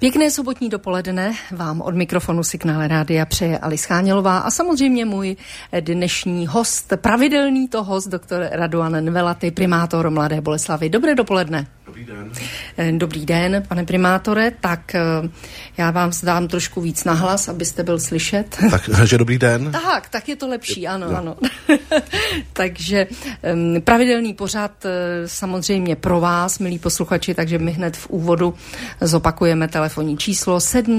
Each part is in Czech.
Pěkné sobotní dopoledne vám od mikrofonu Signále rádia přeje Alice Chánělová a samozřejmě můj dnešní host, pravidelný to host, doktor Radovan Nvelaty, primátor Mladé Boleslavi. Dobré dopoledne. Dobrý den. Dobrý den, pane primátore. Tak já vám dám trošku víc nahlas, abyste byl slyšet. Takže dobrý den. Tak je to lepší, ano. Takže pravidelný pořad samozřejmě pro vás, milí posluchači, takže my hned v úvodu zopakujeme telefonní číslo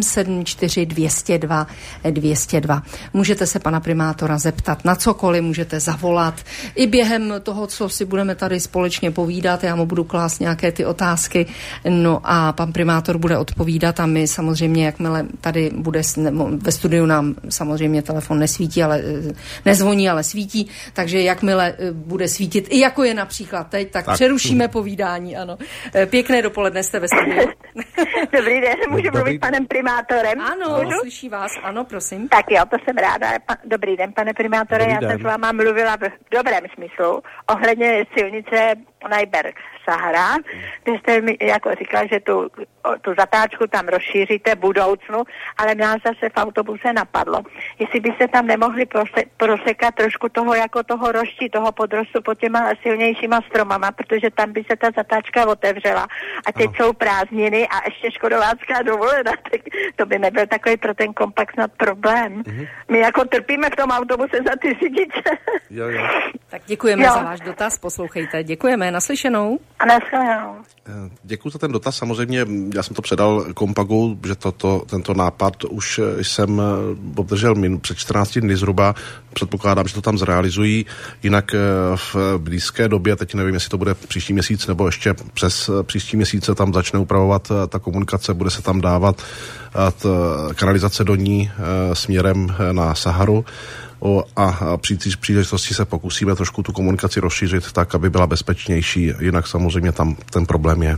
774 202 202. Můžete se pana primátora zeptat na cokoliv, můžete zavolat. I během toho, co si budeme tady společně povídat, já mu budu klást nějaké ty otázky, no a pan primátor bude odpovídat a my samozřejmě, jakmile tady bude ve studiu, nám samozřejmě telefon nesvítí, ale nezvoní, ale svítí, takže jakmile bude svítit, i jako je například teď, tak přerušíme povídání, ano. Pěkné dopoledne, jste ve studiu. Dobrý den, můžu mluvit panem primátorem? Ano, slyší vás, ano, prosím. Tak jo, to jsem ráda. Dobrý den, pane primátore, já jsem s váma mluvila v dobrém smyslu ohledně silnice Najberg-Sahara, kde jste mi jako říkal, že tu zatáčku tam rozšíříte v budoucnu, ale nás zase v autobuse napadlo. Jestli byste tam nemohli prosekat trošku toho roští, toho podrostu pod těma silnějšíma stromama, protože tam by se ta zatáčka otevřela. A teď jsou prázdniny a ještě škodolácká dovolená, tak to by nebyl takový pro ten kompakt snad problém. My jako trpíme v tom autobuse za ty řidiče. Jo. Tak děkujeme za váš dotaz, poslouchejte. Děkujeme, naslyšenou. A nashledanou. Děkuji za ten dotaz. Samozřejmě já jsem to předal Kompagu, že tento nápad už jsem obdržel před 14 dny zhruba. Předpokládám, že to tam zrealizují. Jinak v blízké době, teď nevím, jestli to bude příští měsíc nebo ještě přes příští měsíce, tam začne upravovat ta komunikace, bude se tam dávat kanalizace do ní směrem na Saharu. A při příležitosti se pokusíme trošku tu komunikaci rozšířit tak, aby byla bezpečnější. Jinak samozřejmě tam ten problém je.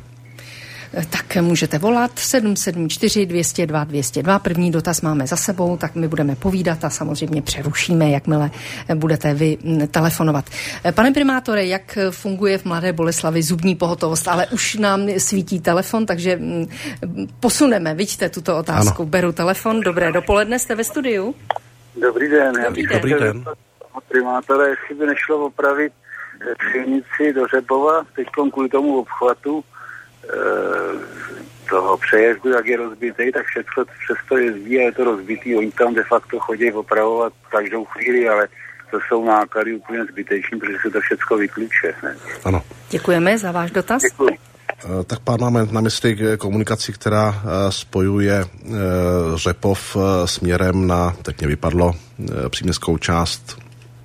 Tak můžete volat 774 202 202. První dotaz máme za sebou, tak my budeme povídat a samozřejmě přerušíme, jakmile budete vy telefonovat. Pane primátore, jak funguje v Mladé Boleslavi zubní pohotovost? Ale už nám svítí telefon, takže posuneme, vidíte tuto otázku. Ano. Beru telefon. Dobré dopoledne, jste ve studiu? Dobrý den. Dobrý den. Primátore, jestli by nešlo opravit silnici do Řepova, teď kvůli tomu obchvatu toho přejezdu, jak je rozbitý, tak všechno přesto jezdí a je to rozbitý. Oni tam de facto chodí opravovat každou chvíli, ale to jsou náklady úplně zbytečný, protože se to všechno vyklíče. Ano. Děkujeme za váš dotaz. Děkuji. Tak pán máme na mysli komunikaci, která spojuje Řepov směrem na, teď mě vypadlo, příměstskou část.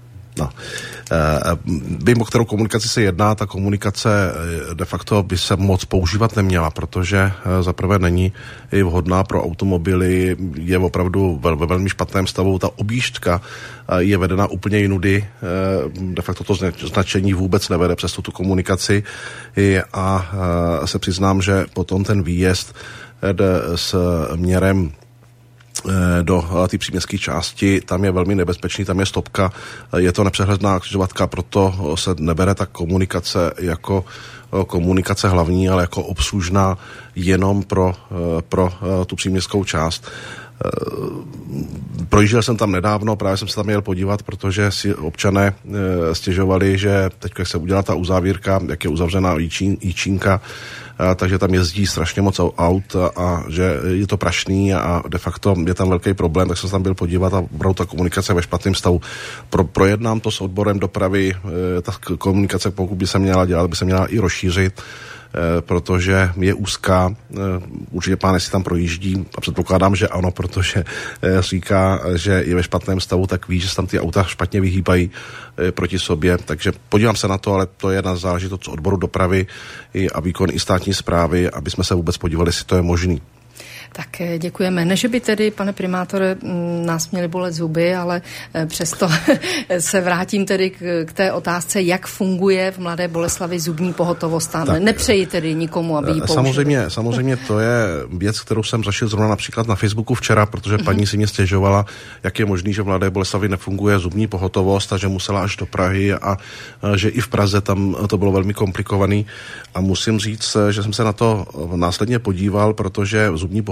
Vím, o kterou komunikaci se jedná, ta komunikace de facto by se moc používat neměla, protože zaprvé není i vhodná pro automobily, je opravdu ve velmi špatném stavu, ta objížďka je vedena úplně jinudy, de facto to značení vůbec nevede přes tu komunikaci a se přiznám, že potom ten výjezd s měrem do té příměstské části, tam je velmi nebezpečný, tam je stopka, je to nepřehledná křižovatka, proto se nebere ta komunikace jako komunikace hlavní, ale jako obslužná jenom pro tu příměstskou část. Projížděl jsem tam nedávno, právě jsem se tam jel podívat, protože si občané stěžovali, že teď, jak se udělá ta uzávírka, jak je uzavřená Jíčínka, takže tam jezdí strašně moc aut a že je to prašný a de facto je tam velký problém, tak jsem se tam byl podívat a opravdu ta komunikace ve špatném stavu. Projednám to s odborem dopravy, ta komunikace, pokud by se měla dělat, by se měla i rozšířit, protože je úzká, určitě pán, jestli tam projíždí a předpokládám, že ano, protože říká, že je ve špatném stavu, tak ví, že se tam ty auta špatně vyhýbají proti sobě, takže podívám se na to, ale to je na záležitost odboru dopravy a výkon i státní správy, aby jsme se vůbec podívali, jestli to je možný. Tak děkujeme. Ne, že by tedy, pane primátore, nás měli bolet zuby, ale přesto se vrátím tedy k té otázce, jak funguje v Mladé Boleslavi zubní pohotovost. Nepřeji tedy nikomu, aby ji použili. Samozřejmě to je věc, kterou jsem zašel zrovna například na Facebooku včera, protože paní si mě stěžovala, jak je možný, že v Mladé Boleslavi nefunguje zubní pohotovost a že musela až do Prahy a že i v Praze tam to bylo velmi komplikovaný. A musím říct, že jsem se na to následně podíval, protože zubní pohotovost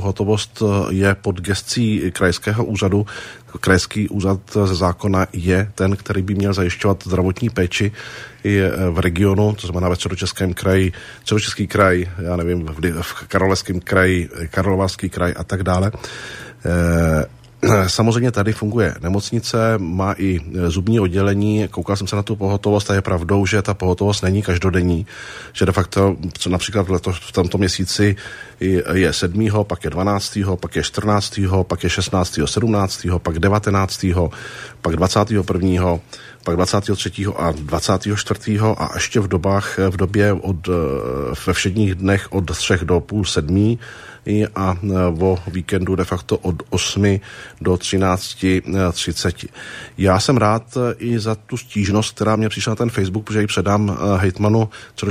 pohotovost je pod gescí krajského úřadu. Krajský úřad ze zákona je ten, který by měl zajišťovat zdravotní péči i v regionu, to znamená ve Středočeském kraji, Středočeský kraj, já nevím, v Karlovarském kraji, Karlovarský kraj a tak dále. Samozřejmě tady funguje nemocnice, má i zubní oddělení, koukal jsem se na tu pohotovost a je pravdou, že ta pohotovost není každodenní, že de facto například v tomto měsíci je 7., pak je 12., pak je 14., pak je 16., 17., pak 19., pak 21., pak 23. a 24. a ještě v době ve všedních dnech od 3 do půl 7 a o víkendu de facto od 8 do 13:30. Já jsem rád i za tu stížnost, která mě přišla na ten Facebook, protože ji předám hejtmanu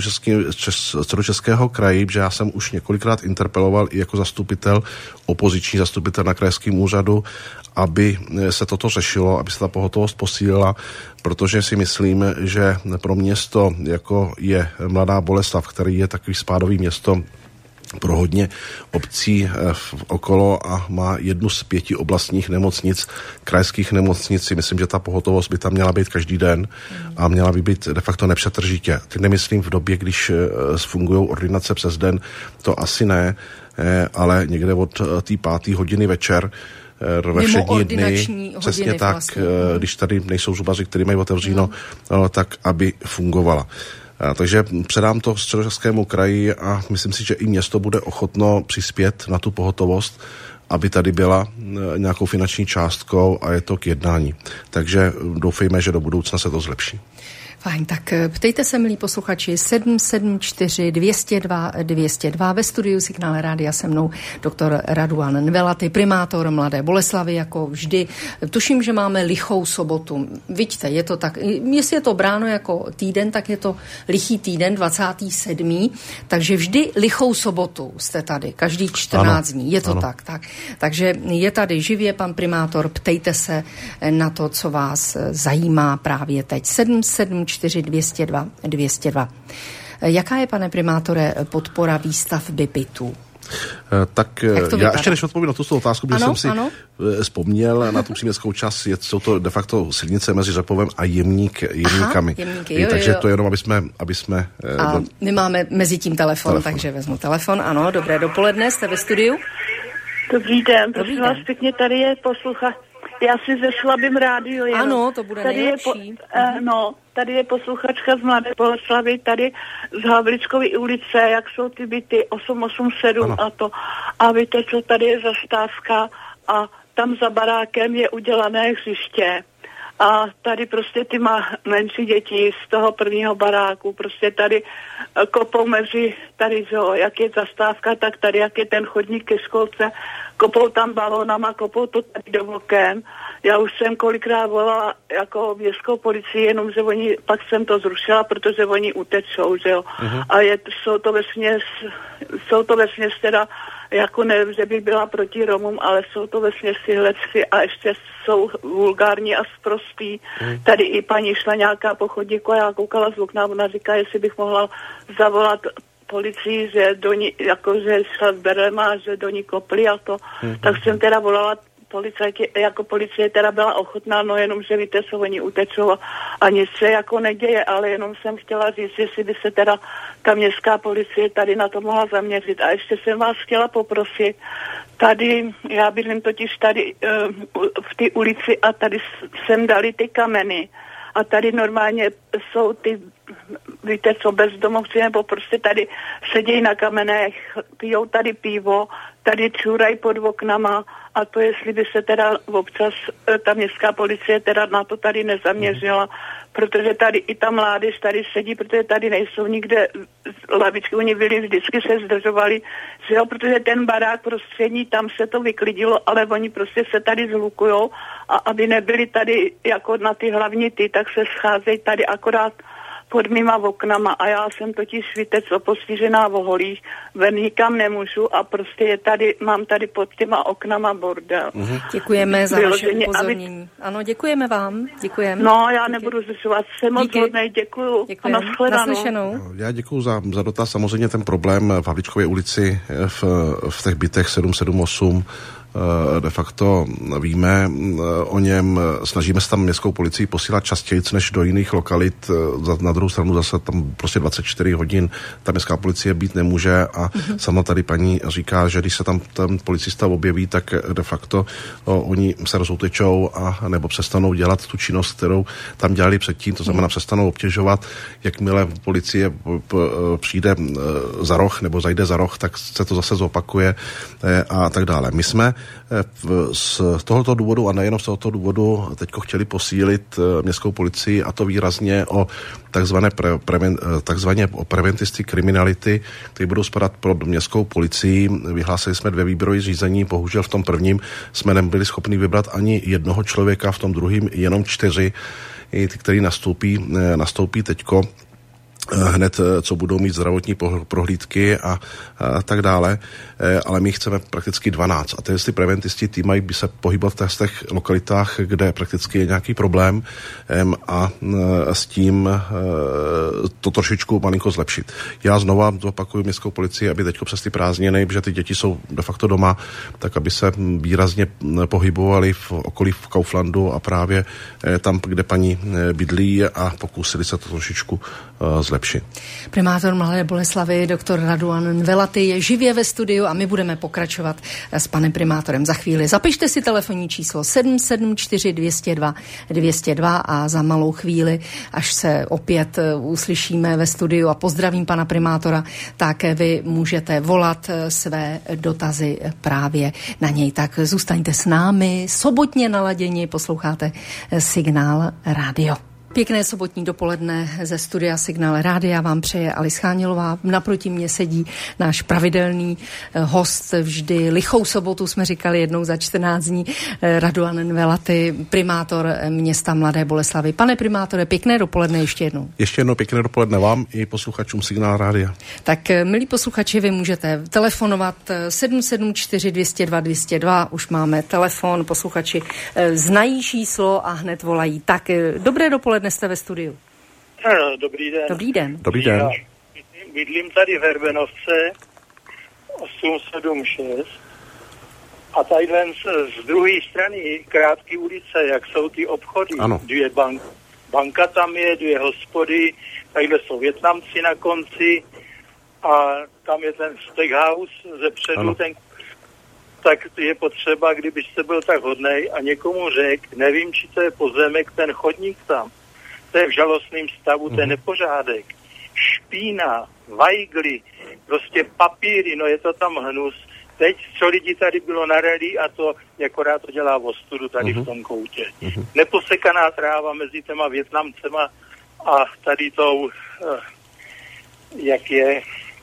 Středočeského kraji, že já jsem už několikrát interpeloval i jako zastupitel, opoziční zastupitel na krajském úřadu, aby se toto řešilo, aby se ta pohotovost posílila, protože si myslím, že pro město, jako je Mladá Boleslav, který je takový spádový město pro hodně obcí okolo a má jednu z 5 oblastních nemocnic, krajských nemocnic, si myslím, že ta pohotovost by tam měla být každý den a měla by být de facto nepřetržitě. Teď nemyslím v době, když fungují ordinace přes den, to asi ne, ale někde od té 5. hodiny večer ve všední dny, přesně tak, vlastně. Když tady nejsou zubaři, kteří mají otevřeno, tak aby fungovala. Takže předám to Středočeskému kraji a myslím si, že i město bude ochotno přispět na tu pohotovost, aby tady byla nějakou finanční částkou a je to k jednání. Takže doufejme, že do budoucna se to zlepší. Fajn, tak ptejte se, milí posluchači, 774 202 202 ve studiu Signále rádia se mnou doktor Raduan Nvelaty, primátor Mladé Boleslavy, jako vždy. Tuším, že máme lichou sobotu. Vidíte, je to tak, jestli je to bráno jako týden, tak je to lichý týden, 27. Takže vždy lichou sobotu jste tady, každý 14 dní. Je to tak. Takže je tady živě pan primátor, ptejte se na to, co vás zajímá právě teď. 774 202 202. Jaká je, pane primátore, podpora výstavby bytů? Tak já ještě než odpovím na tu otázku, protože jsem si vzpomněl na tu příměstskou část, jsou to de facto silnice mezi Řepovem a Jemníkami. Takže to je jenom, aby jsme a my máme mezi tím telefon, takže vezmu telefon. Ano, dobré dopoledne, jste ve studiu? Dobrý den, prosím vás pěkně, tady je posluchač. Já si zeslabím rádio jenom. Ano, to bude tady nejlepší. Tady je posluchačka z Mladé Boleslavy, tady z Havlíčkovy ulice, jak jsou ty byty 887 a to. A víte, co tady je zastávka a tam za barákem je udělané hřiště. A tady prostě ty menší děti z toho prvního baráku, prostě tady kopou mezi, tady, jak je zastávka, tak tady, jak je ten chodník ke školce, kopou tam balónama, kopou to tady do oken. Já už jsem kolikrát volala jako městskou policii, jenomže pak jsem to zrušila, protože oni utečou, že jo. A jsou to vesměs teda, jako nevím, že by byla proti Romům, ale jsou to vesměs tyhleci a ještě jsou vulgární a sprostý. Tady i paní šla nějaká po chodníku a já koukala z okna, ona říká, jestli bych mohla zavolat policii, že do ní, jakože šla s berlem a že do ní kopli a to. Tak jsem teda volala policie teda byla ochotná, no jenom, že víte, co oni utečou a nic se jako neděje, ale jenom jsem chtěla říct, jestli by se teda ta městská policie tady na to mohla zaměřit. A ještě jsem vás chtěla poprosit, tady, já bydlím totiž tady v té ulici a tady sem dali ty kameny a tady normálně jsou ty, víte co, bezdomovci, nebo prostě tady sedějí na kamenech, pijou tady pivo, tady čůrají pod oknama a to jestli by se teda občas ta městská policie teda na to tady nezaměřila, protože tady i ta mládež tady sedí, protože tady nejsou nikde lavičky, oni byli vždycky se zdržovali, že jo, protože ten barák prostřední, tam se to vyklidilo, ale oni prostě se tady zhlukujou a aby nebyli tady jako na ty hlavní tak se scházejí tady akorát pod mýma oknama a já jsem totiž švitec opostižená v holích, ven nikam nemůžu a prostě mám tady pod těma oknama bordel. Děkujeme za vaše upozornění. Ano, děkujeme vám. Děkujeme. No, já nebudu zdržovat. Jsem moc hodnej, děkuju. A naslyšenou. Já děkuju za dotaz. Samozřejmě ten problém v Havlíčkově ulici v těch bytech 778 de facto víme o něm, snažíme se tam městskou policii posílat častěji než do jiných lokalit. Na druhou stranu zase tam prostě 24 hodin ta městská policie být nemůže a sama tady paní říká, že když se tam ten policista objeví, tak de facto oni se rozutečou a nebo přestanou dělat tu činnost, kterou tam dělali předtím, to znamená přestanou obtěžovat. Jakmile policie přijde za roh nebo zajde za roh, tak se to zase zopakuje a tak dále. My jsme z tohoto důvodu a nejenom z tohoto důvodu teďko chtěli posílit městskou policii a to výrazně o takzvané preventisty kriminality, kteří budou spadat pod městskou policii. Vyhlásili jsme 2 výběrové řízení, bohužel v tom prvním jsme nebyli schopni vybrat ani jednoho člověka, v tom druhým jenom 4, ty, který nastoupí teďko hned, co budou mít zdravotní prohlídky a tak dále, ale my chceme prakticky 12 a ty preventisti, ty mají by se pohybovat v těch lokalitách, kde prakticky je nějaký problém a s tím to trošičku malinko zlepšit. Já znova zopakuju městskou policii, aby teďko přes ty prázdniny, protože ty děti jsou de facto doma, tak aby se výrazně pohybovali v okolí v Kauflandu a právě tam, kde paní bydlí a pokusili se to trošičku zlepšit. Primátor Mladé Boleslavi, doktor Radovan Velaty, je živě ve studiu a my budeme pokračovat s panem primátorem za chvíli. Zapište si telefonní číslo 774 202 202 a za malou chvíli, až se opět uslyšíme ve studiu a pozdravím pana primátora, tak vy můžete volat své dotazy právě na něj. Tak zůstaňte s námi, sobotně naladěni, posloucháte Signál Radio. Pěkné sobotní dopoledne ze studia Signál Rádia vám přeje Alice Chánilová. Naproti mě sedí náš pravidelný host, vždy lichou sobotu jsme říkali jednou za 14 dní, Radovan Velaty, primátor města Mladé Boleslavi. Pane primátore, pěkné dopoledne ještě jednou. Ještě jednou pěkné dopoledne vám i posluchačům Signál Rádia. Tak milí posluchači, vy můžete telefonovat 774 202 202, už máme telefon, posluchači znají číslo a hned volají. Tak dobré dopoledne. Dnes jste ve studiu. Ano, dobrý den. Dobrý den. Dobrý den. Já bydlím tady v Herbenovce 876 a tadyhle z druhé strany krátké ulice, jak jsou ty obchody, ano. 2 banka tam je, 2 hospody, tadyhle jsou Vietnamci na konci a tam je ten steakhouse ze předu, tak je potřeba, kdybyste byl tak hodnej a někomu řekl, nevím, či to je pozemek, ten chodník tam, to je v žalostném stavu, to je nepořádek. Špína, vajgly, prostě papíry, no je to tam hnus. Teď, co lidi tady bylo na rally a to akorát to dělá ostudu tady v tom koutě. Neposekaná tráva mezi těma Vietnamcema a tady tou, jak je,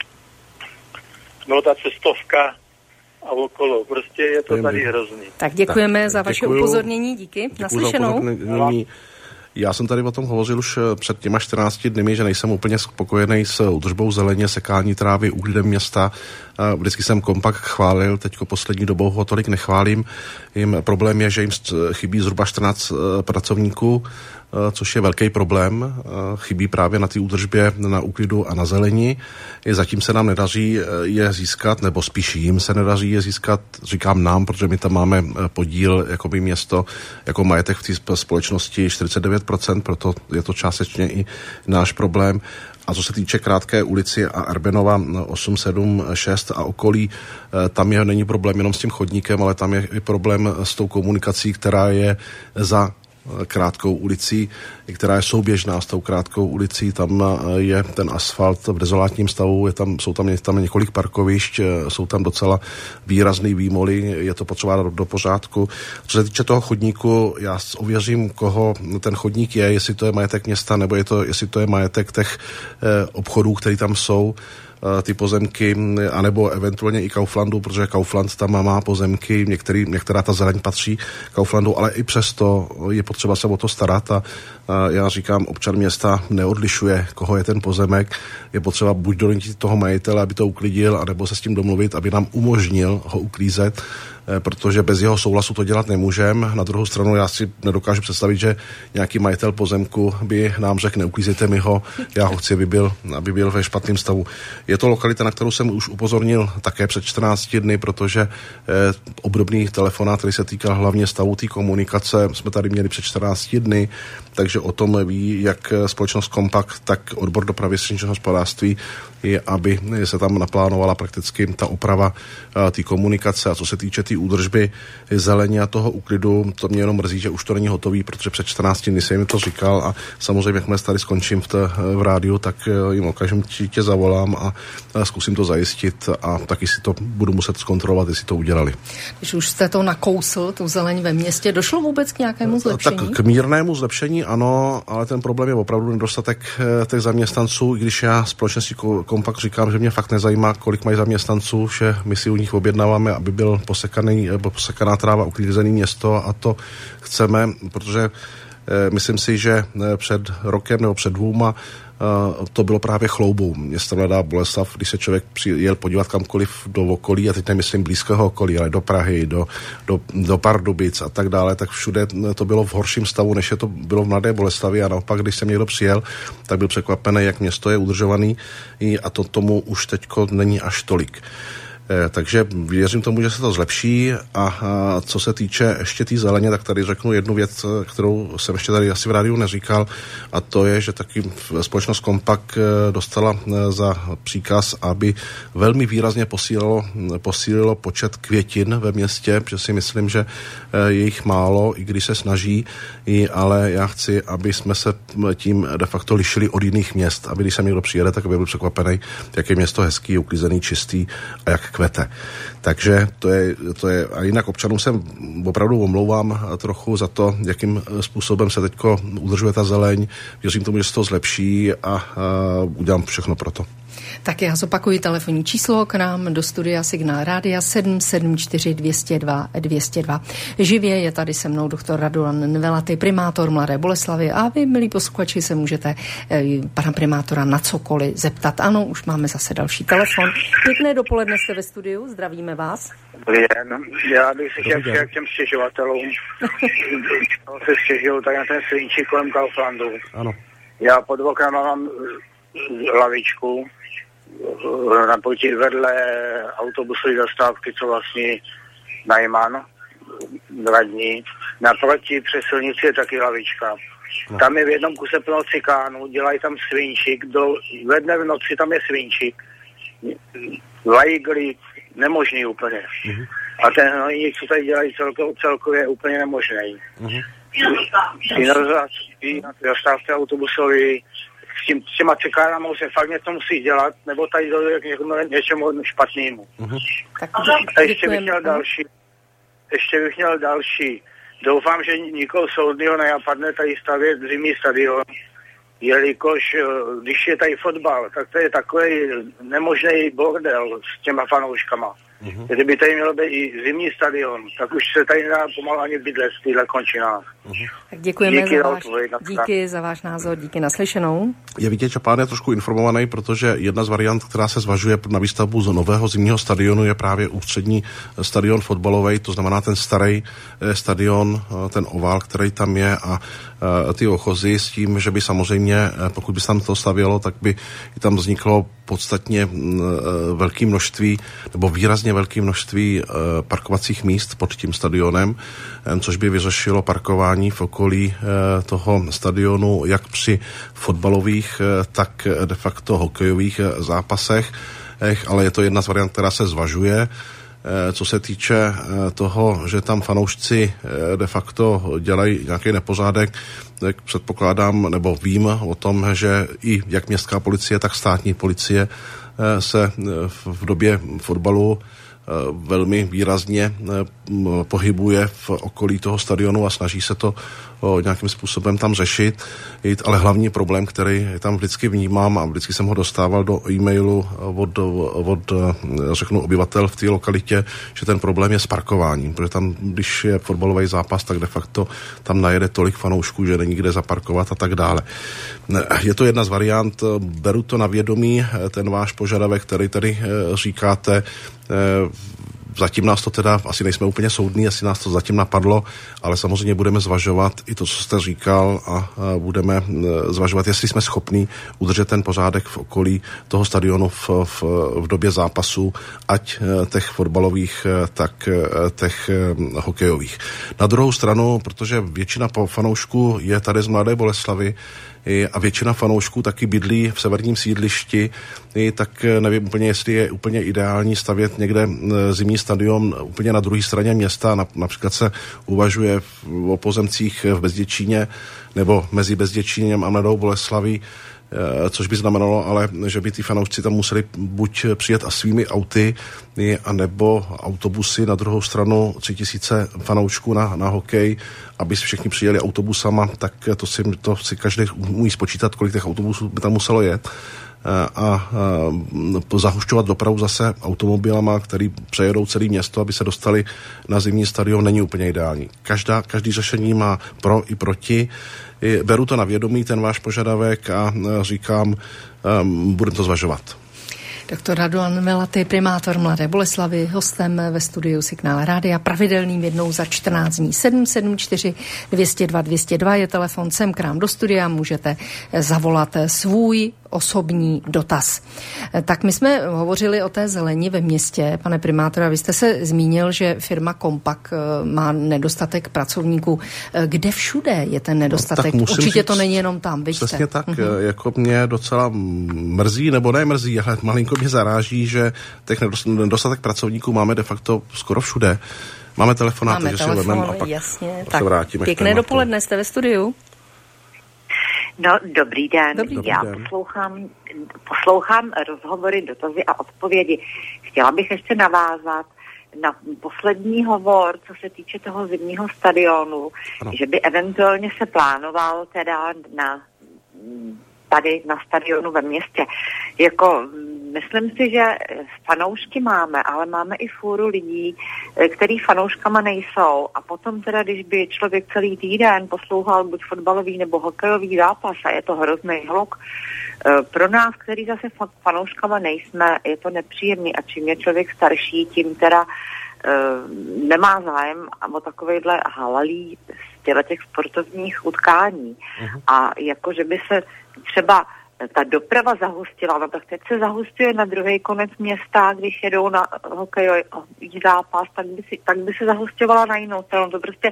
no ta cestovka a okolo. Prostě je to tady hrozný. Tak děkujeme za vaše upozornění, díky. Naslyšenou. Já jsem tady o tom hovořil už před těma 14 dny, že nejsem úplně spokojený s údržbou zeleně, sekání trávy, úklidem města. Vždycky jsem kompakt chválil, teďko poslední dobou ho tolik nechválím. Problém je, že jim chybí zhruba 14 pracovníků, což je velký problém. Chybí právě na té údržbě, na úklidu a na zelení. Zatím se nám nedaří je získat, nebo spíš jim se nedaří je získat, říkám nám, protože my tam máme podíl jako by město, jako majetek v té společnosti 49%, proto je to částečně i náš problém. A co se týče Krátké ulici a Erbenova 876 a okolí, tam není problém jenom s tím chodníkem, ale tam je i problém s tou komunikací, která je za Krátkou ulicí, která je souběžná s tou Krátkou ulicí. Tam je ten asfalt v dezolátním stavu, jsou tam několik parkovišť, jsou tam docela výrazný výmoly, je to potřeba do pořádku. Co se týče toho chodníku, já ověřím, koho ten chodník je, jestli to je majetek města, nebo jestli to je majetek těch obchodů, které tam jsou. ty pozemky, anebo eventuálně i Kauflandu, protože Kaufland tam má pozemky, některá ta zeleň patří Kauflandu, ale i přesto je potřeba se o to starat a já říkám, občan města neodlišuje, koho je ten pozemek, je potřeba buď donutit toho majitele, aby to uklidil, anebo se s tím domluvit, aby nám umožnil ho uklízet, protože bez jeho souhlasu to dělat nemůžeme. Na druhou stranu já si nedokážu představit, že nějaký majitel pozemku by nám řekl, neuklízejte mi ho, já ho chci, aby byl ve špatném stavu. Je to lokalita, na kterou jsem už upozornil také před 14 dny, protože obdobný telefonát, který se týkal hlavně stavu té komunikace, jsme tady měli před 14 dny, takže o tom ví jak společnost Kompakt, tak odbor dopravy silničního hospodářství, aby se tam naplánovala prakticky ta oprava té komunikace. A co se týče té údržby zeleně a toho úklidu, to mě jenom mrzí, že už to není hotový, protože před 14 dny jsem jim to říkal a samozřejmě, jakmile tady skončím v rádiu, tak jim okamžitě zavolám a zkusím to zajistit a taky si to budu muset zkontrolovat, jestli to udělali. Když už jste to nakousl, tu zeleň ve městě, došlo vůbec k nějakému zlepšení? Tak k mírnému zlepšení ano, ale ten problém je opravdu nedostatek těch zaměstnanců, i když já společnosti Kompakt říkám, že mě fakt nezajímá, kolik mají zaměstnanců, že my si u nich objednáváme, aby byl posekaná tráva, uklízené město a to chceme, protože myslím si, že před rokem nebo před 2 to bylo právě chloubou města Mladá Boleslav, když se člověk přijel podívat kamkoliv do okolí, a teď nemyslím blízkého okolí, ale do Prahy, do Pardubic a tak dále, tak všude to bylo v horším stavu, než je to bylo v Mladé Boleslavi a naopak, když jsem někdo přijel, tak byl překvapený, jak město je udržovaný a to tomu už teďko není až tolik. Takže věřím tomu, že se to zlepší a co se týče ještě té zeleně, tak tady řeknu jednu věc, kterou jsem ještě tady asi v rádiu neříkal, a to je, že taky společnost Kompakt dostala za příkaz, aby velmi výrazně posílilo počet květin ve městě, protože si myslím, že je jich málo, i když se snaží, ale já chci, aby jsme se tím de facto lišili od jiných měst, aby když sem někdo přijede, tak aby byl překvapený, jak je město hezký, uklizený, čistý a jak kvete. Takže to je a jinak občanům se opravdu omlouvám trochu za to, jakým způsobem se teďko udržuje ta zeleň. Věřím tomu, že se to zlepší a udělám všechno pro to. Tak já zopakuji telefonní číslo k nám do studia Signál Rádia 774 202 202. Živě je tady se mnou doktor Radovan Nvelaty, primátor Mladé Boleslavi, a vy, milí posluchači, se můžete pana primátora na cokoliv zeptat. Ano, už máme zase další telefon. Pěkné dopoledne, jste ve studiu, zdravíme vás. Dobrý den, já bych se chtěl k těm stěžovatelům. se stěžují tady na ten svinčík kolem Kauflandu. Ano. Já pod oknem mám lavičku naproti vedle autobusové zastávky, co vlastně Najman, radní. Naproti přes silnici je taky lavička. No. Tam je v jednom kuse plno cikánů, dělají tam svinčík, ve dne v noci tam je svinčík. Lajgly, nemožný úplně. Uh-huh. A ten hnojník, co tady dělají celkově, je úplně nemožný. Uh-huh. I na zastávce autobusové s těma cikánama se fakt něco musí dělat, nebo tady dojde k něčemu špatnému. Uh-huh. Ještě bych měl další. Doufám, že nikoho soudného nenapadne tady stavět zimní stadion, jelikož když je tady fotbal, tak to je takový nemožný bordel s těma fanouškama. Uh-huh. Kdyby tady mělo být i zimní stadion, tak už se tady nedá pomalu ani bydlet v těchto končinách. Uh-huh. Tak děkujeme díky za váš názor, díky, naslyšenou. Je vidět, že pán je trošku informovaný, protože jedna z variant, která se zvažuje na výstavbu z nového zimního stadionu, je právě ústřední stadion fotbalový, to znamená ten starý stadion, ten ovál, který tam je, a ty ochozy s tím, že by samozřejmě, pokud by se tam to stavělo, tak by tam vzniklo podstatně velké množství, nebo výrazně velké množství parkovacích míst pod tím stadionem, což by vyřešilo parkování v okolí toho stadionu jak při fotbalových, tak de facto hokejových zápasech, ale je to jedna z variant, která se zvažuje. Co se týče toho, že tam fanoušci de facto dělají nějaký nepořádek, tak předpokládám, nebo vím o tom, že i jak městská policie, tak státní policie se v době fotbalu velmi výrazně pohybuje v okolí toho stadionu a snaží se to nějakým způsobem tam řešit. Ale hlavní problém, který tam vždycky vnímám a vždycky jsem ho dostával do e-mailu od řeknu, obyvatel v té lokalitě, že ten problém je s parkováním, protože tam, když je fotbalový zápas, tak de facto tam najede tolik fanoušků, že není kde zaparkovat a tak dále. Je to jedna z variant, beru to na vědomí, ten váš požadavek, který tady říkáte. Zatím nás to teda, asi nejsme úplně soudní, asi nás to zatím napadlo, ale samozřejmě budeme zvažovat i to, co jste říkal a budeme zvažovat, jestli jsme schopní udržet ten pořádek v okolí toho stadionu v době zápasu, ať těch fotbalových, tak těch hokejových. Na druhou stranu, protože většina fanoušků je tady z Mladé Boleslavi, a většina fanoušků taky bydlí v severním sídlišti, tak nevím úplně, jestli je úplně ideální stavět někde zimní stadion úplně na druhé straně města. Například se uvažuje o pozemcích v Bezděčíně nebo mezi Bezděčínem a Mladou Boleslaví, což by znamenalo ale, že by ty fanoušci tam museli buď přijet a svými auty, anebo autobusy. Na druhou stranu 3000 fanoušků na hokej, aby všichni přijeli autobusama, tak to si každý umí spočítat, kolik těch autobusů by tam muselo jet. A zahušťovat dopravu zase automobilama, který přejedou celé město, aby se dostali na zimní stadion, není úplně ideální. Každý řešení má pro i proti. Beru to na vědomí, ten váš požadavek, a říkám, budeme to zvažovat. Doktor Radovan Melaty, primátor Mladé Boleslavy, hostem ve studiu Signál Rádia, pravidelným jednou za 14 dní. 774 202 202 je telefon sem k nám do studia, můžete zavolat svůj osobní dotaz. Tak my jsme hovořili o té zeleni ve městě, pane primátore, vy jste se zmínil, že firma Kompak má nedostatek pracovníků. Kde všude je ten nedostatek? No, určitě to není jenom tam, vidíte? Přesně tak, jako mě docela mrzí, nebo ne mrzí, ale malinko mě zaráží, že těch nedostatek pracovníků máme de facto skoro všude. Máme telefonáty, že si vezmeme a pak tak se vrátíme. Pěkné dopoledne, jste ve studiu. No, dobrý den. Já den. Poslouchám rozhovory, dotazy a odpovědi. Chtěla bych ještě navázat na poslední hovor, co se týče toho zimního stadionu, že by eventuálně se plánoval teda tady na stadionu ve městě. Myslím si, že fanoušky máme, ale máme i fůru lidí, který fanouškama nejsou. A potom teda, když by člověk celý týden poslouchal buď fotbalový nebo hokejový zápas a je to hrozný hluk, pro nás, který zase fanouškama nejsme, je to nepříjemný. A čím je člověk starší, tím teda nemá zájem o takovejhle halalí z těch sportovních utkání. A jako, že by se třeba ta doprava zahustila, no tak teď se zahustuje na druhý konec města, když jedou na hokejový zápas, tak by se zahustěvala na jinou stranu. To prostě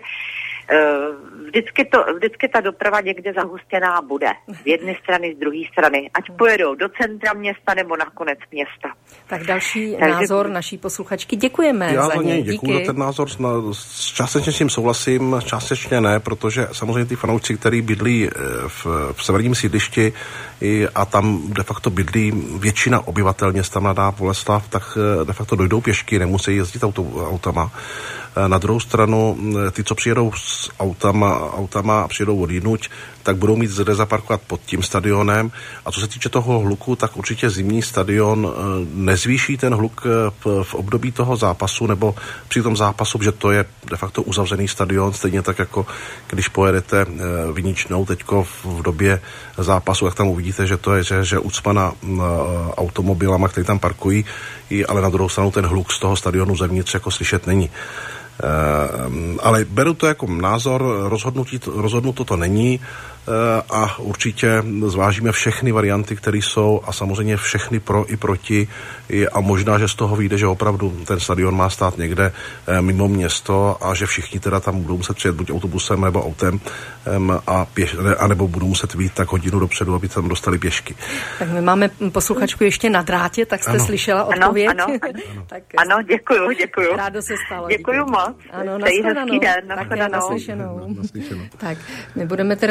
vždycky ta doprava někde zahustěná bude. Z jedné strany, z druhé strany. Ať pojedou do centra města nebo na konec města. Tak další názor naší posluchačky. Děkujeme za něj. Děkuji za ten názor. Částečně s tím souhlasím, částečně ne, protože samozřejmě ty fanoušci, který bydlí v severním sídlišti a tam de facto bydlí většina obyvatel města Mladá Boleslav, tak de facto dojdou pěšky, nemusí jezdit autama. Na druhou stranu, ty, co přijedou s autama a přijedou odjinuť, tak budou mít zde zaparkovat pod tím stadionem. A co se týče toho hluku, tak určitě zimní stadion nezvýší ten hluk v období toho zápasu nebo při tom zápasu, že to je de facto uzavřený stadion, stejně tak jako když pojedete Viničnou teďko v době zápasu, jak tam uvidíte, že to je že ucpaná automobilama, který tam parkují, ale na druhou stranu ten hluk z toho stadionu zevnitř jako slyšet není. Ale beru to jako názor, rozhodnuto to není a určitě zvážíme všechny varianty, které jsou a samozřejmě všechny pro i proti a možná, že z toho vyjde, že opravdu ten stadion má stát někde mimo město a že všichni teda tam budou muset přijet buď autobusem nebo autem a nebo budou muset vyjít tak hodinu dopředu, aby tam dostali pěšky. Tak my máme posluchačku ještě na drátě, tak jste slyšela odpověď? Ano, děkuju. Rádo se stalo. Děkuju moc. Ano, hezký den. Naslyšenou. Tak, my budeme teda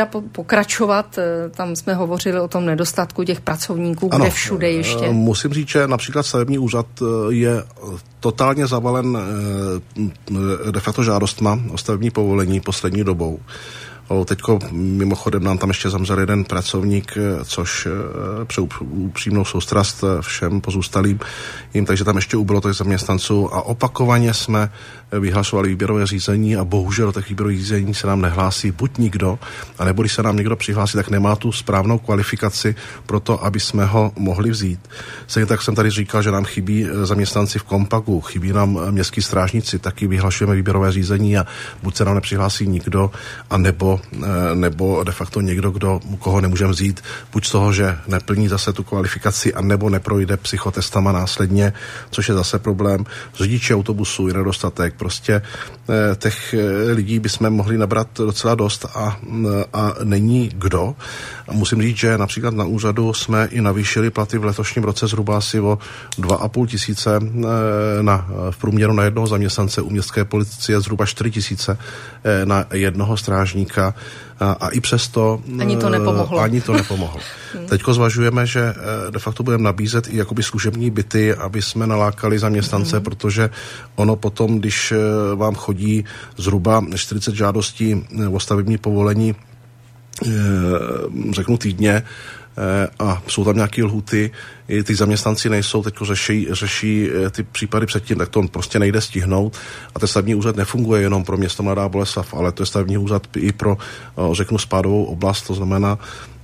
pokračovat. Tam jsme hovořili o tom nedostatku těch pracovníků, kde všude ještě. Musím říct, že například stavební úřad je totálně zavalen de facto žádostma o stavební povolení poslední dobou. Teďko mimochodem nám tam ještě zemřel jeden pracovník, což přeju upřímnou soustrast všem pozůstalým jim, takže tam ještě ubylo těch zaměstnanců a opakovaně jsme vyhlašovali výběrové řízení a bohužel do těch výběrových řízení se nám nehlásí buď nikdo, anebo když se nám někdo přihlásí, tak nemá tu správnou kvalifikaci pro to, aby jsme ho mohli vzít. Stejně tak jsem tady říkal, že nám chybí zaměstnanci v Kompaku, chybí nám městský strážníci, taky vyhlašujeme výběrové řízení a buď se nám nepřihlásí nikdo, a nebo de facto někdo, koho nemůžeme vzít, buď z toho, že neplní zase tu kvalifikaci, a nebo neprojde psychotestama následně, což je zase problém. Řidiči autobusu je nedostatek, prostě těch lidí bychom mohli nabrat docela dost a není kdo. A musím říct, že například na úřadu jsme i navýšili platy v letošním roce zhruba asi o 2,5 tisíce v průměru na jednoho zaměstnance, u městské policie zhruba 4 tisíce na jednoho strážníka. A i přesto Ani to nepomohlo. Teďko zvažujeme, že de facto budeme nabízet i jakoby služební byty, aby jsme nalákali zaměstnance, protože ono potom, když vám chodí zhruba 40 žádostí o stavební povolení, řeknu týdně, a jsou tam nějaké lhuty, ty zaměstnanci nejsou, teď řeší ty případy předtím, tak to prostě nejde stihnout a ten stavební úřad nefunguje jenom pro město Mladá Boleslav, ale to je stavební úřad i pro, řeknu, spádovou oblast, to znamená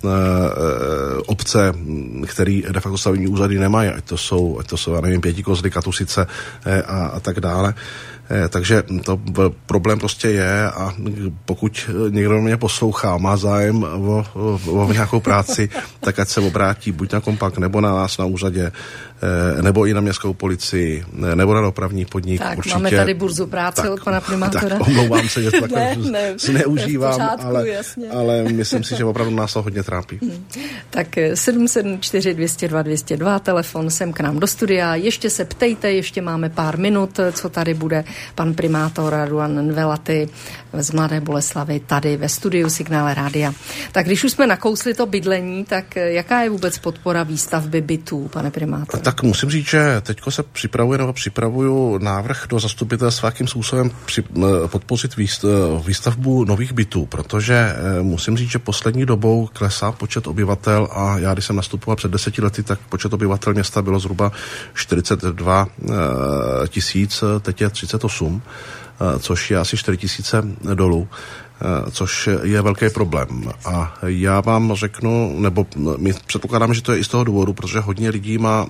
obce, který de facto stavební úřady nemají, ať to jsou, já nevím, Pětikozly, Katusice a tak dále. Takže to problém prostě je a pokud někdo mě poslouchá, má zájem o nějakou práci, tak ať se obrátí buď na Kompak, nebo na nás na úřadě, nebo i na městskou policii, nebo na dopravní podnik. Tak, určitě. Máme tady burzu práce od pana primátora. Tak, omlouvám se, že to takhle zneužívám, pořádku, ale myslím si, že opravdu nás to hodně trápí. Tak 774 202 202, telefon sem k nám do studia. Ještě se ptejte, ještě máme pár minut, co tady bude pan primátor Radovan Nvelaty z Mladé Boleslavy tady ve studiu Signále rádia. Tak když už jsme nakousli to bydlení, tak jaká je vůbec podpora výstavby bytů, pane primátor? Tak musím říct, že teďko se připravuju návrh do zastupitelstva, jakým způsobem podpořit výstavbu nových bytů, protože musím říct, že poslední dobou klesá počet obyvatel a já, když jsem nastupoval před 10 lety, tak počet obyvatel města bylo zhruba 42 tisíc, teď je 38, což je asi 4 tisíce dolů, což je velký problém. A já vám řeknu, nebo my předpokládáme, že to je i z toho důvodu, protože hodně lidí má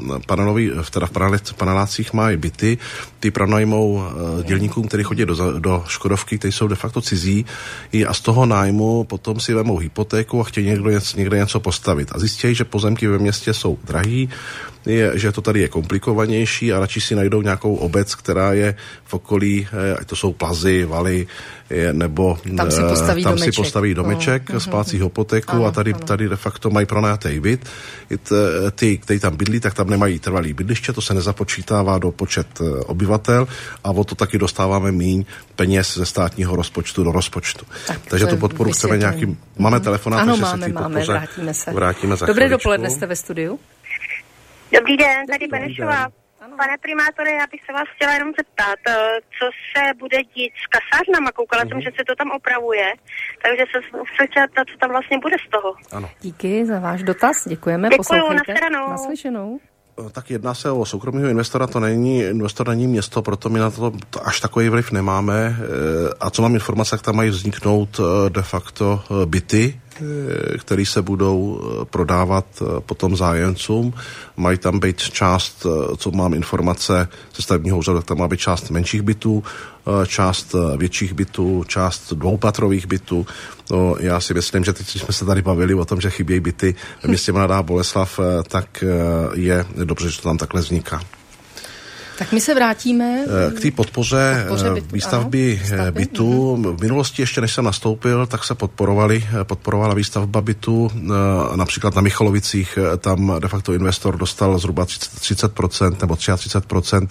v panelácích mají byty, ty pronajmou dělníkům, kteří chodí do Škodovky, kteří jsou de facto cizí, a z toho nájmu potom si vemou hypotéku a chtějí někde něco postavit. A zjistí, že pozemky ve městě jsou drahý, že to tady je komplikovanější a radši si najdou nějakou obec, která je v okolí, ať to jsou plazy, valy, nebo tam si postaví domeček, splácí hypotéku a tady de facto mají pronajatý byt. Ty, kteří tam bydlí, tak tam nemají trvalý bydliště, to se nezapočítává do počet obyvatel a o to taky dostáváme míň peněz ze státního rozpočtu do rozpočtu. Takže tu podporu chceme nějakým... Máme telefonát, ano, máme, vrátíme za Dobré dopoledne, jste ve studiu. Dobrý den, tady Benešová. Pane primátore, já bych se vás chtěla jenom zeptat, co se bude dít s kasárnama. Koukala jsem, že se to tam opravuje, takže se chtěla ptat, co tam vlastně bude z toho. Ano. Díky za váš dotaz, děkujeme. Děkuju, naslyšenou. Tak jedná se o soukromého investora, investor není město, proto my na to až takový vliv nemáme. A co mám informace, tak tam mají vzniknout de facto byty, které se budou prodávat potom zájemcům. Mají tam být část, co mám informace ze stavebního úřadu, tam má být část menších bytů, část větších bytů, část dvoupatrových bytů. No, já si myslím, že teď jsme se tady bavili o tom, že chybějí byty ve městě Mladá Boleslav, tak je dobře, že to tam takhle vzniká. Tak my se vrátíme k té podpoře výstavby bytů. V minulosti, ještě než jsem nastoupil, tak se podporovala výstavba bytů. Například na Michalovicích tam de facto investor dostal zhruba 30% nebo 33%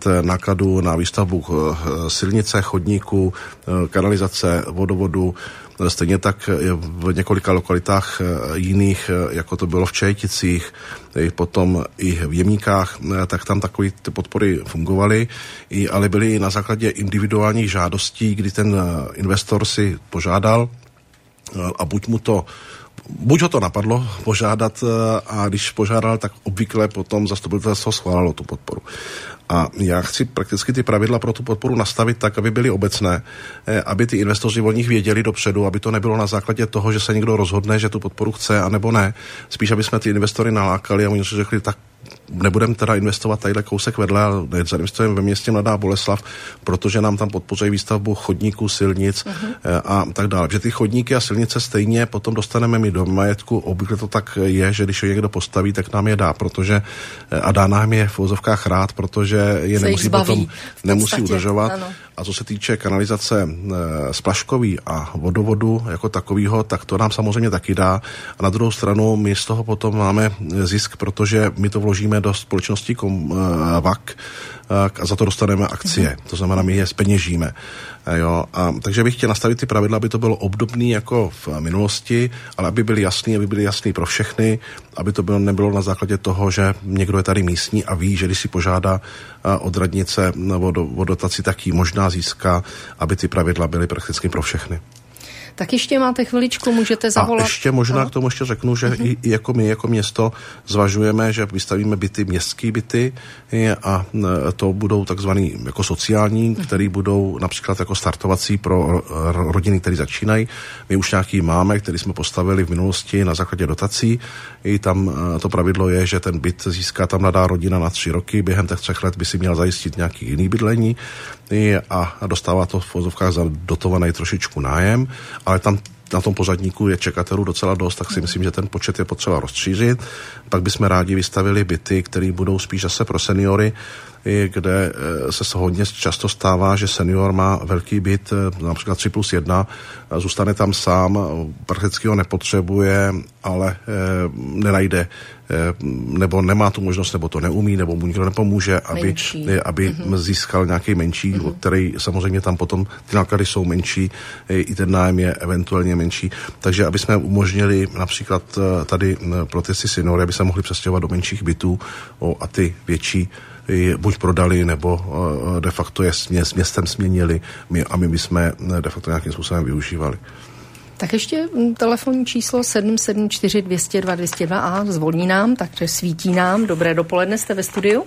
nákladů na výstavbu silnice, chodníků, kanalizace, vodovodu, Stejně tak v několika lokalitách jiných, jako to bylo v Čejticích, potom i v Jemníkách, tak tam takové ty podpory fungovaly, ale byly na základě individuálních žádostí, kdy ten investor si požádal a buď ho to napadlo požádat, a když požádal, tak obvykle potom zastupitelstvo schválilo tu podporu. A já chci prakticky ty pravidla pro tu podporu nastavit tak, aby byly obecné, aby ty investoři o nich věděli dopředu, aby to nebylo na základě toho, že se někdo rozhodne, že tu podporu chce, anebo ne. Spíš, aby jsme ty investory nalákali a oni si řekli, tak nebudeme teda investovat tadyhle kousek vedle, ale zainvestujeme ve městě Mladá Boleslav, protože nám tam podpoří výstavbu chodníků, silnic a tak dále. Že ty chodníky a silnice stejně potom dostaneme my do majetku. Obvykle to tak je, že když je někdo postaví, tak nám je dá, protože a dá nám je v vozovkách rád, protože je nemusí udržovat. Ano. A co se týče kanalizace splaškový a vodovodu jako takovýho, tak to nám samozřejmě taky dá. A na druhou stranu my z toho potom máme zisk, protože my to vložíme do společnosti VAK a za to dostaneme akcie. To znamená, my je zpeněžíme. Jo, takže bych chtěl nastavit ty pravidla, aby to bylo obdobné jako v minulosti, ale aby byly jasný pro všechny, aby to nebylo na základě toho, že někdo je tady místní a ví, že když si požádá od radnice o dotaci, tak ji možná získá, aby ty pravidla byly prakticky pro všechny. Tak ještě máte chviličku, můžete zavolat. A ještě možná k tomu ještě řeknu, že i jako my, jako město, zvažujeme, že vystavíme byty, městské byty, a to budou takzvaný jako sociální, které budou například jako startovací pro rodiny, které začínají. My už nějaký máme, který jsme postavili v minulosti na základě dotací. I tam to pravidlo je, že ten byt získá tam mladá rodina na 3 roky. Během těch 3 let by si měl zajistit nějaký jiný bydlení a dostává to v vozovkách za dotovaný trošičku nájem, ale tam na tom pořadníku je čekatelů docela dost, tak si myslím, že ten počet je potřeba rozšířit. Pak bychom rádi vystavili byty, které budou spíš zase pro seniory, kde se hodně často stává, že senior má velký byt, například 3+1, zůstane tam sám, prakticky ho nepotřebuje, ale nenajde, nebo nemá tu možnost, nebo to neumí, nebo mu nikdo nepomůže, aby získal nějaký menší, který samozřejmě tam potom ty náklady jsou menší, i ten nájem je eventuálně menší. Takže aby jsme umožnili například tady pro ty seniory, aby se mohli přestěhovat do menších bytů a ty větší buď prodali, nebo de facto je s městem směnili a my jsme de facto nějakým způsobem využívali. Tak ještě telefonní číslo 774 202 202 a zvolí nám, takže svítí nám. Dobré dopoledne, jste ve studiu?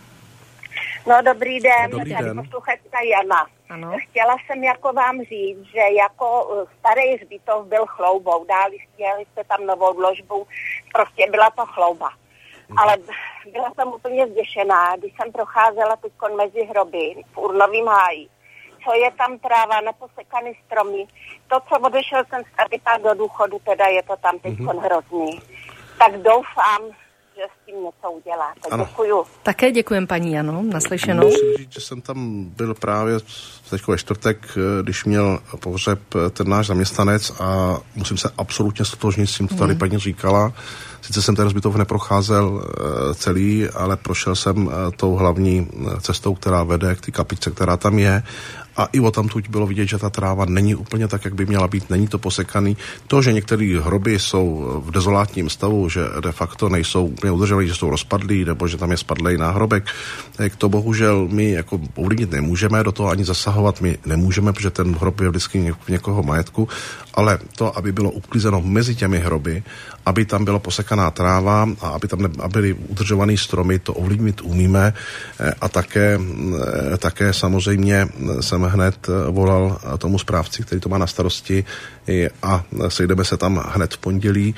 No, dobrý den, tady posluchačka Jana. Ano. Chtěla jsem jako vám říct, že jako starý hřbitov byl chloubou, dali jste tam novou dložbu, prostě byla to chlouba. Ale byla jsem úplně zděšená, když jsem procházela teď mezi hroby v Urnovým háji. Co je tam tráva, neposekaný stromy. To, co odešel ten starý pán do důchodu, teda je to tam teď hrozný. Tak doufám, že s tím něco uděláte. Děkuju. Také děkujem, paní Jano, naslyšenou. Musím říct, že jsem tam byl právě teď ve čtvrtek, když měl pohřeb ten náš zaměstnanec a musím se absolutně stotožnit s tím, co tady paní říkala. Sice jsem ten hřbitov neprocházel celý, ale prošel jsem tou hlavní cestou, která vede k té kapličce, která tam je. A i o tamtud bylo vidět, že ta tráva není úplně tak, jak by měla být, není to posekaný. To, že některé hroby jsou v dezolátním stavu, že de facto nejsou úplně udrželý, že jsou rozpadlí, nebo že tam je spadlej náhrobek, tak to bohužel my jako ovlivnit nemůžeme, do toho ani zasahovat my nemůžeme, protože ten hrob je vždycky v někoho majetku, ale to, aby bylo uklizeno mezi těmi hroby, aby tam byla posekaná tráva a aby tam byly udržované stromy, to ovlivnit umíme a také samozřejmě jsem hned volal tomu správci, který to má na starosti a sejdeme se tam hned v pondělí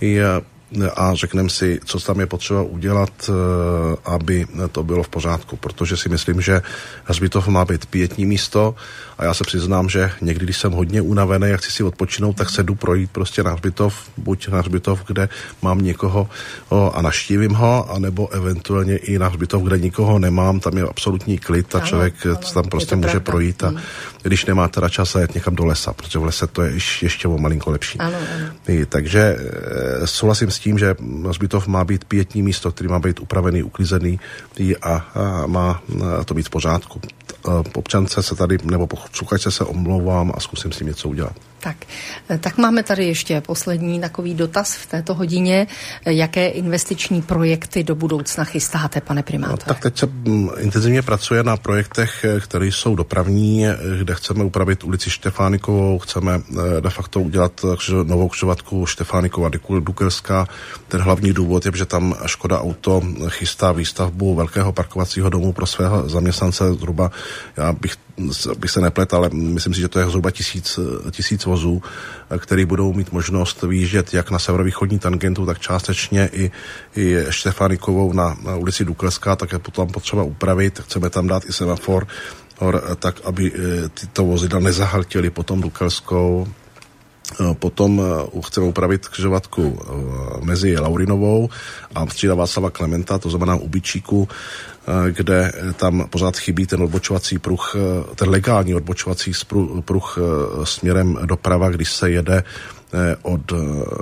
a řekneme si, co tam je potřeba udělat, aby to bylo v pořádku, protože si myslím, že hřbitov má být pietní místo a já se přiznám, že někdy, když jsem hodně unavený a chci si odpočinout, tak se jdu projít prostě na hřbitov, buď na hřbitov, kde mám někoho a navštívím ho, anebo eventuálně i na hřbitov, kde nikoho nemám, tam je absolutní klid a člověk tam prostě může projít a když nemá teda čas jet někam do lesa, protože v lese to je ještě o malinko lepší. Ano. Takže souhlasím s tím, že hřbitov má být pietní místo, který má být upravený, uklizený a má to být v pořádku. Občance se tady, nebo posluchačce se omlouvám a zkusím s tím něco udělat. Tak máme tady ještě poslední takový dotaz v této hodině. Jaké investiční projekty do budoucna chystáte, pane primátore? Tak teď se intenzivně pracuje na projektech, které jsou dopravní, kde chceme upravit ulici Štefánikovou, chceme de facto udělat novou křižovatku Štefánikova Dukelská. Ten hlavní důvod je, že tam Škoda Auto chystá výstavbu velkého parkovacího domu pro svého zaměstnance, zhruba, já bych se neplet, ale myslím si, že to je zhruba 1000 vozů, který budou mít možnost vyjíždět jak na severovýchodní tangentu, tak částečně i Štefánikovou na ulici Dukelská, tak je potom potřeba upravit. Chceme tam dát i semafor, tak aby tyto vozidla nezahltily potom Dukelskou. Potom chceme upravit křižovatku mezi Laurinovou a střída Václava Klementa, to znamená u Byčíku, kde tam pořád chybí ten odbočovací pruh, ten legální odbočovací pruh směrem doprava, když se jede od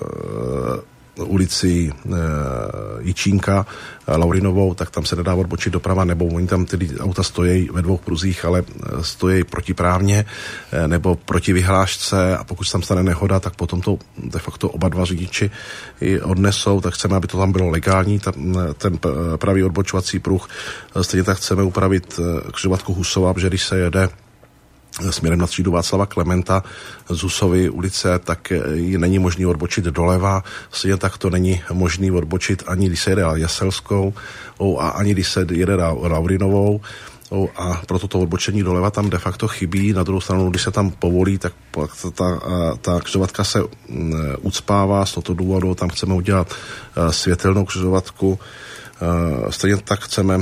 ulici Jičínka Laurinovou, tak tam se nedá odbočit doprava, nebo oni tam ty auta stojí ve 2 pruzích, ale stojí protiprávně nebo proti vyhlášce a pokud se tam stane nehoda, tak potom to de facto oba dva řidiči odnesou, tak chceme, aby to tam bylo legální, ten pravý odbočovací pruh. Stejně tak chceme upravit křižovatku Husova, protože když se jede směrem na třídu Václava Klementa z Husovy ulice, tak není možný odbočit doleva. Stejně tak to není možný odbočit ani když se jede Jaselskou a ani když se jede Laurinovou. A proto to odbočení doleva tam de facto chybí. Na druhou stranu, když se tam povolí, tak ta křižovatka se ucpává. Z tohoto důvodu tam chceme udělat světelnou křižovatku. Stejně tak chceme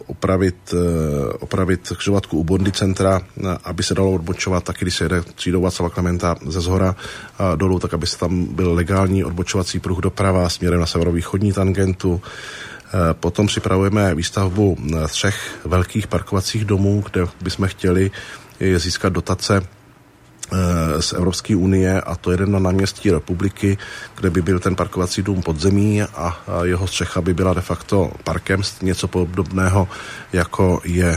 opravit křižovatku u Bondy centra, aby se dalo odbočovat taky, když se jede třídou Václava Klementa ze zhora dolů, tak aby se tam byl legální odbočovací pruh doprava směrem na severovýchodní tangentu. Potom připravujeme výstavbu 3 velkých parkovacích domů, kde bychom chtěli získat dotace z Evropské unie, a to jeden na náměstí Republiky, kde by byl ten parkovací dům podzemí a jeho střecha by byla de facto parkem, něco podobného, jako je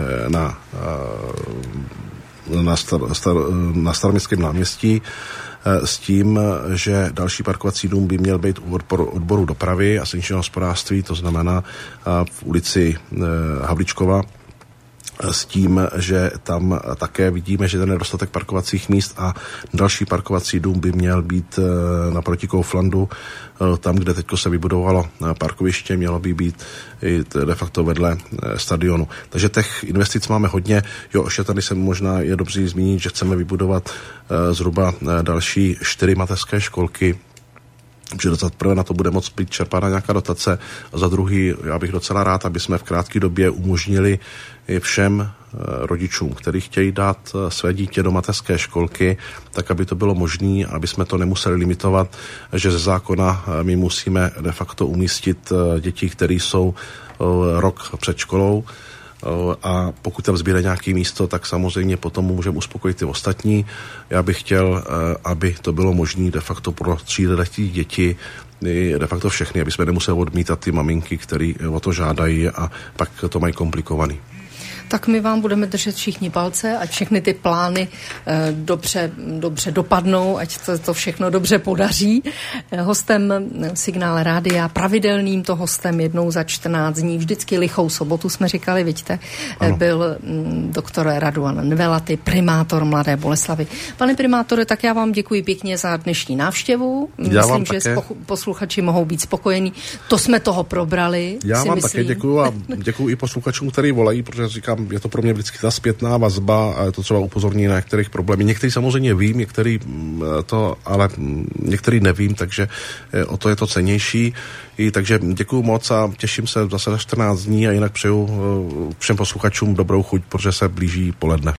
na Staroměstském náměstí, s tím, že další parkovací dům by měl být u odboru dopravy a silničního hospodářství, to znamená v ulici Havlíčkova, s tím, že tam také vidíme, že ten nedostatek parkovacích míst a další parkovací dům by měl být naproti Kauflandu, tam, kde teďko se vybudovalo parkoviště, mělo by být de facto vedle stadionu. Takže těch investic máme hodně. Ještě tady se možná je dobře zmínit, že chceme vybudovat zhruba další 4 mateřské školky, že za prvé na to bude moct být čerpána nějaká dotace a za druhý, já bych docela rád, aby jsme v krátké době umožnili všem rodičům, kteří chtějí dát své dítě do mateřské školky, tak aby to bylo možné, aby jsme to nemuseli limitovat, že ze zákona my musíme de facto umístit děti, které jsou rok před školou, a pokud tam zbíde nějaké místo, tak samozřejmě potom můžeme uspokojit ty ostatní. Já bych chtěl, aby to bylo možné de facto pro 3letí děti, de facto všechny, aby jsme nemuseli odmítat ty maminky, které o to žádají a pak to mají komplikovaný. Tak my vám budeme držet všichni palce, ať všechny ty plány dobře dopadnou, ať to všechno dobře podaří. Hostem Signále rádia, pravidelným to hostem jednou za 14 dní, vždycky lichou sobotu jsme říkali, vidíte, byl doktor Radovan Nvelaty, primátor Mladé Boleslavi. Pane primátore, tak já vám děkuji pěkně za dnešní návštěvu. Myslím, že posluchači mohou být spokojení. To jsme toho probrali. Já vám také děkuji a děkuji i posluchačům, kteří volají, protože říkám, je to pro mě vždycky ta zpětná vazba a je to třeba upozorní na některých problémy. Některý samozřejmě vím, ale některý nevím, takže o to je to cennější. Takže děkuju moc a těším se zase za 14 dní a jinak přeju všem posluchačům dobrou chuť, protože se blíží poledne.